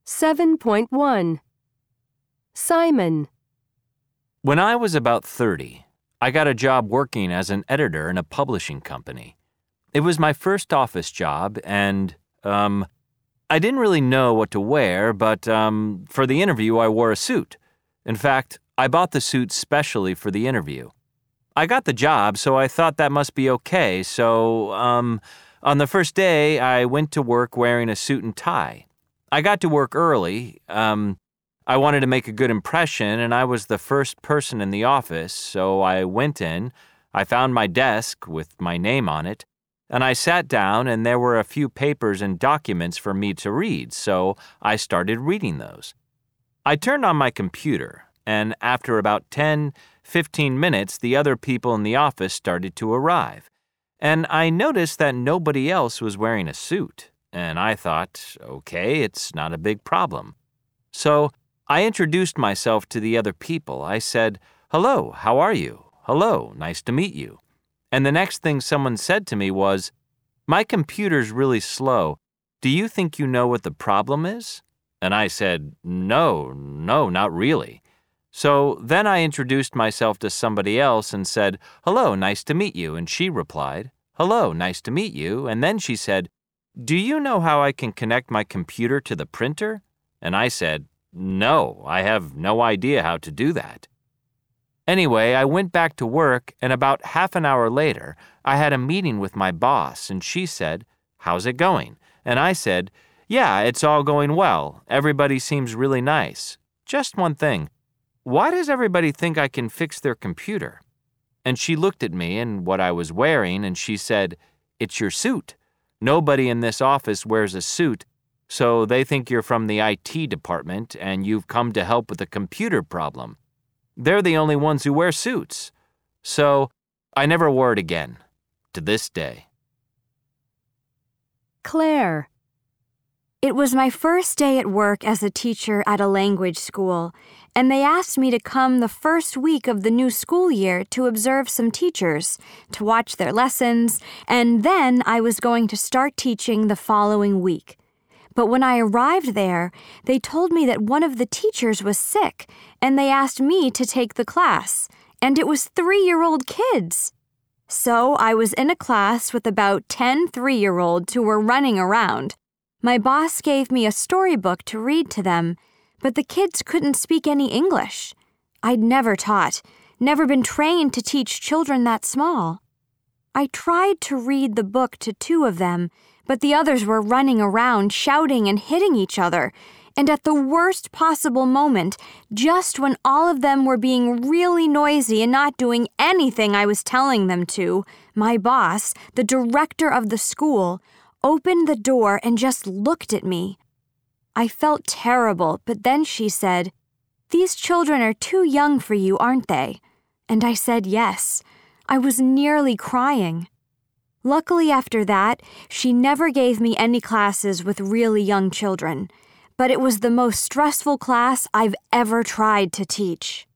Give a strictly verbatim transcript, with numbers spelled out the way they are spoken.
seven point one. Simon. When I was about thirty, I got a job working as an editor in a publishing company. It was my first office job, and, um, I didn't really know what to wear, but, um, for the interview I wore a suit. In fact, I bought the suit specially for the interview. I got the job, so I thought that must be okay, so, um, on the first day, I went to work wearing a suit and tie. I got to work early. Um, I wanted to make a good impression, and I was the first person in the office, so I went in, I found my desk with my name on it, and I sat down, and there were a few papers and documents for me to read, so I started reading those. I turned on my computer, and after about ten, fifteen minutes, the other people in the office started to arrive. And I noticed that nobody else was wearing a suit, and I thought, okay, it's not a big problem. So I introduced myself to the other people. I said, "Hello, how are you? Hello, nice to meet you." And the next thing someone said to me was, "My computer's really slow. Do you think you know what the problem is?" And I said, "No, no, not really." So then I introduced myself to somebody else and said, "Hello, nice to meet you." And she replied, "Hello, nice to meet you." And then she said, "Do you know how I can connect my computer to the printer?" And I said, "No, I have no idea how to do that." Anyway, I went back to work, and about half an hour later, I had a meeting with my boss, and she said, "How's it going?" And I said, "Yeah, it's all going well. Everybody seems really nice. Just one thing. Why does everybody think I can fix their computer?" And she looked at me and what I was wearing, and she said, "It's your suit. Nobody in this office wears a suit, so they think you're from the I T department and you've come to help with a computer problem. They're the only ones who wear suits." So I never wore it again, to this day. Claire. It was my first day at work as a teacher at a language school, and they asked me to come the first week of the new school year to observe some teachers, to watch their lessons, and then I was going to start teaching the following week. But when I arrived there, they told me that one of the teachers was sick, and they asked me to take the class, and it was three-year-old kids. So I was in a class with about ten three-year-olds who were running around. My boss gave me a storybook to read to them, but the kids couldn't speak any English. I'd never taught, never been trained to teach children that small. I tried to read the book to two of them, but the others were running around, shouting and hitting each other. And at the worst possible moment, just when all of them were being really noisy and not doing anything I was telling them to, my boss, the director of the school, opened the door and just looked at me. I felt terrible, but then she said, "These children are too young for you, aren't they?" And I said yes. I was nearly crying. Luckily after that, she never gave me any classes with really young children, but it was the most stressful class I've ever tried to teach.